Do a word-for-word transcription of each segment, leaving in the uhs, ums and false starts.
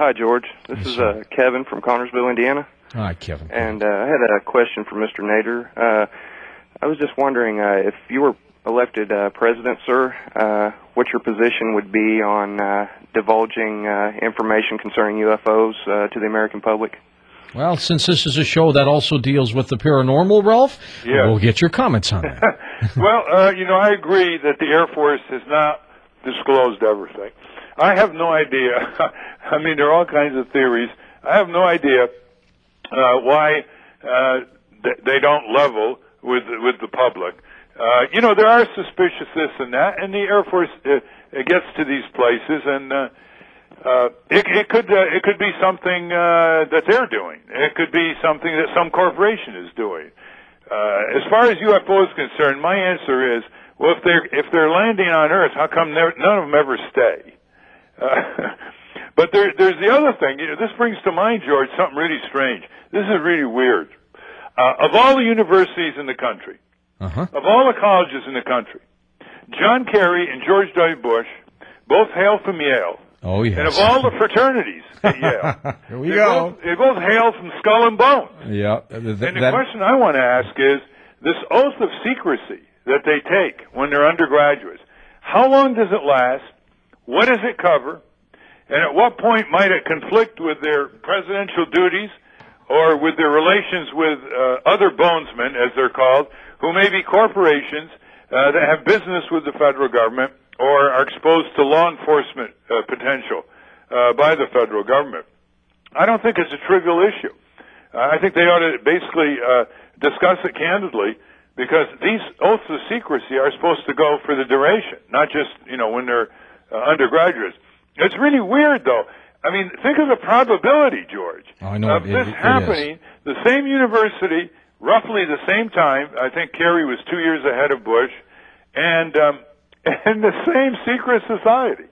hi, George. This Yes, is sir. uh, Kevin from Connersville, Indiana. Hi, Kevin. And uh, I had a question for Mister Nader. Uh, I was just wondering uh, if you were elected uh, president, sir, uh, what your position would be on uh, divulging uh, information concerning U F Os uh, to the American public. Well, since this is a show that also deals with the paranormal, Ralph, Yeah. we'll get your comments on that. Well, uh, you know, I agree that the Air Force has not disclosed everything. I have no idea. I mean, there are all kinds of theories. I have no idea uh, why uh, th- they don't level with with the public. Uh, you know, there are suspicious this and that, and the Air Force uh, it gets to these places, and uh, uh, it, it could uh, it could be something uh, that they're doing. It could be something that some corporation is doing. Uh, as far as U F O is concerned, my answer is, well, if they're if they're landing on Earth, how come none of them ever stay? Uh, but there, there's the other thing. You know, this brings to mind, George, something really strange. This is really weird. Uh, of all the universities in the country, Uh-huh. of all the colleges in the country, John Kerry and George W. Bush both hail from Yale. Oh, yes. And of all the fraternities at Yale, Here we they go. both, they both hail from Skull and Bones. Yeah. Th- And the that- question I want to ask is, this oath of secrecy that they take when they're undergraduates, how long does it last? What does it cover? And at what point might it conflict with their presidential duties or with their relations with uh, other bonesmen, as they're called, who may be corporations uh, that have business with the federal government or are exposed to law enforcement uh, potential uh, by the federal government? I don't think it's a trivial issue. Uh, I think they ought to basically uh, discuss it candidly, because these oaths of secrecy are supposed to go for the duration, not just, you know, when they're uh, undergraduates. It's really weird, though. I mean, think of the probability, George, Oh, I know of it- this it- it happening. The same university, roughly the same time. I think Kerry was two years ahead of Bush, and um, and the same secret society.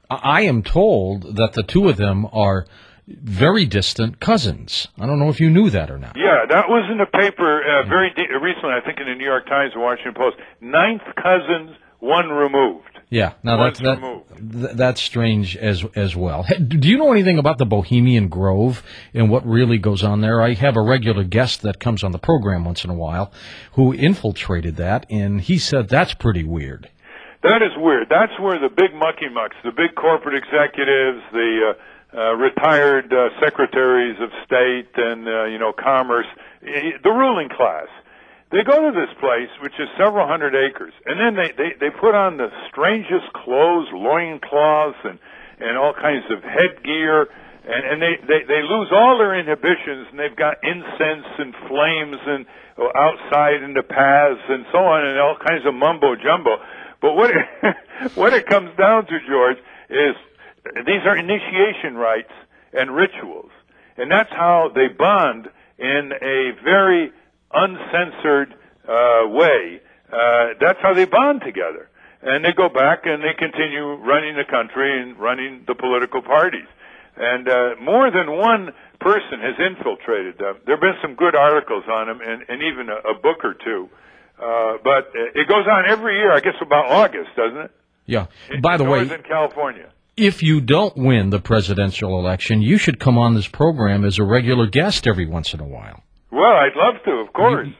I am told that the two of them are very distant cousins. I don't know if you knew that or not. Yeah, that was in the paper uh, very de- recently, I think in the New York Times and Washington Post. Ninth cousins, one removed. Yeah, now Once that's that, removed. th- that's strange as as well. Hey, do you know anything about the Bohemian Grove and what really goes on there? I have a regular guest that comes on the program once in a while who infiltrated that, and he said that's pretty weird. That is weird. That's where the big mucky mucks, the big corporate executives, the uh, uh, retired uh, secretaries of state and, uh, you know, commerce, eh, the ruling class, they go to this place, which is several hundred acres, and then they, they, they put on the strangest clothes, loincloths, and, and all kinds of headgear, and, and they, they, they lose all their inhibitions, and they've got incense and flames and uh, outside in the paths and so on, and all kinds of mumbo-jumbo. But what it, what it comes down to, George, is these are initiation rites and rituals, and that's how they bond in a very uncensored uh, way. Uh, that's how they bond together, and they go back and they continue running the country and running the political parties. And uh, more than one person has infiltrated them. There have been some good articles on them, and, and even a, a book or two. Uh, but it goes on every year, I guess about August, doesn't it? Yeah. In By the way, Northern California. if you don't win the presidential election, you should come on this program as a regular guest every once in a while. Well, I'd love to, of course. You,